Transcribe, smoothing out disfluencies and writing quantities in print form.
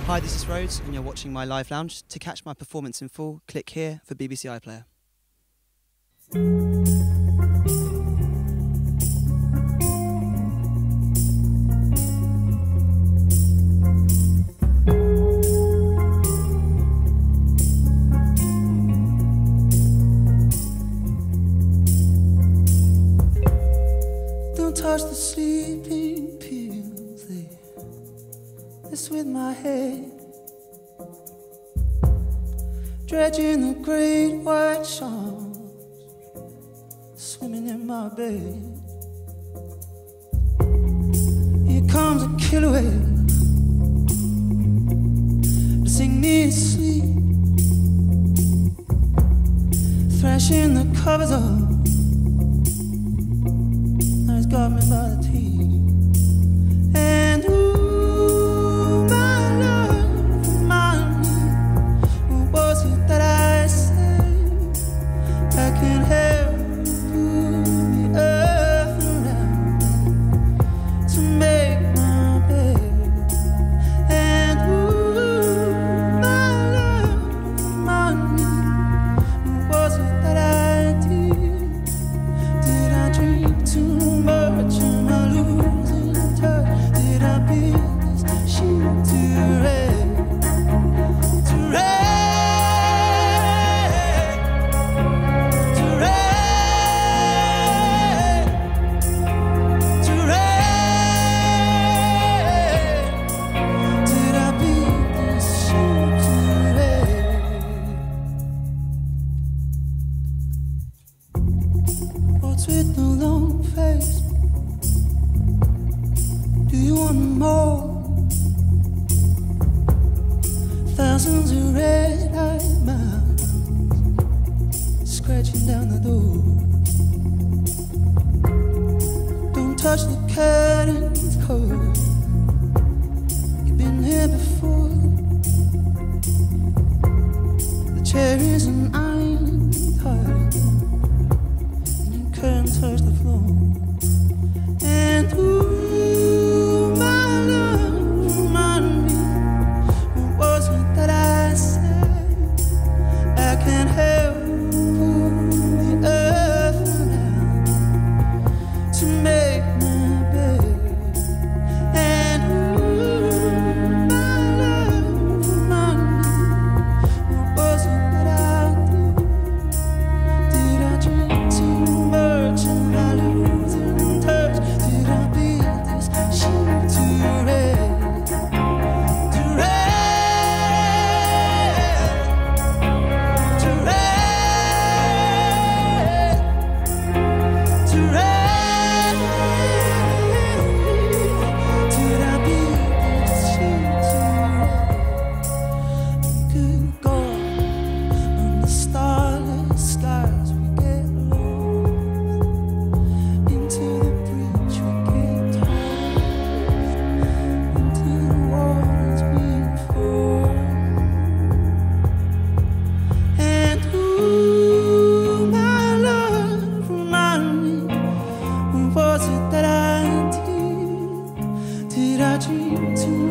Hi, this is Rhodes, and you're watching my live lounge. To catch my performance in full, click here for BBC iPlayer. Don't touch the sleeping pills, they mess with my head. Dredging the great white sharks, swimming in my bed. Here comes a killer whale to sing me to sleep, thrashing the covers up. Now he's got me by the teeth. And ooh, my love, remind me, what was it that I said? I can't help the earth around me to make my bed. And ooh, my love, remind me, what was it that I did? Did I drink too much? Am I losing touch? Did I beat this sheet too red? Too red? Too red? Too red? Did I beat this sheet too red? What's with the long face? Do you want more? Thousands of red-eyed mouths scratching down the door. Don't touch the curtains, 'cause you've been here before. The chair is an iron tight, and you can't touch the floor. And ooh, my love, remind me, what was it that I said? I can't help pull the earth around to make my bed. And ooh, my love, remind me, what was it that I did? Did I drink too much? Am I losing touch? Did I beat this sheet too red? Too red? Too red? Too red? Did I beat this sheet too red? Good God, on the starless skies we get lost, into the breach we get tossed, into the waters we fall. And ooh, my love, remind me, what was it that I did? Did I dream too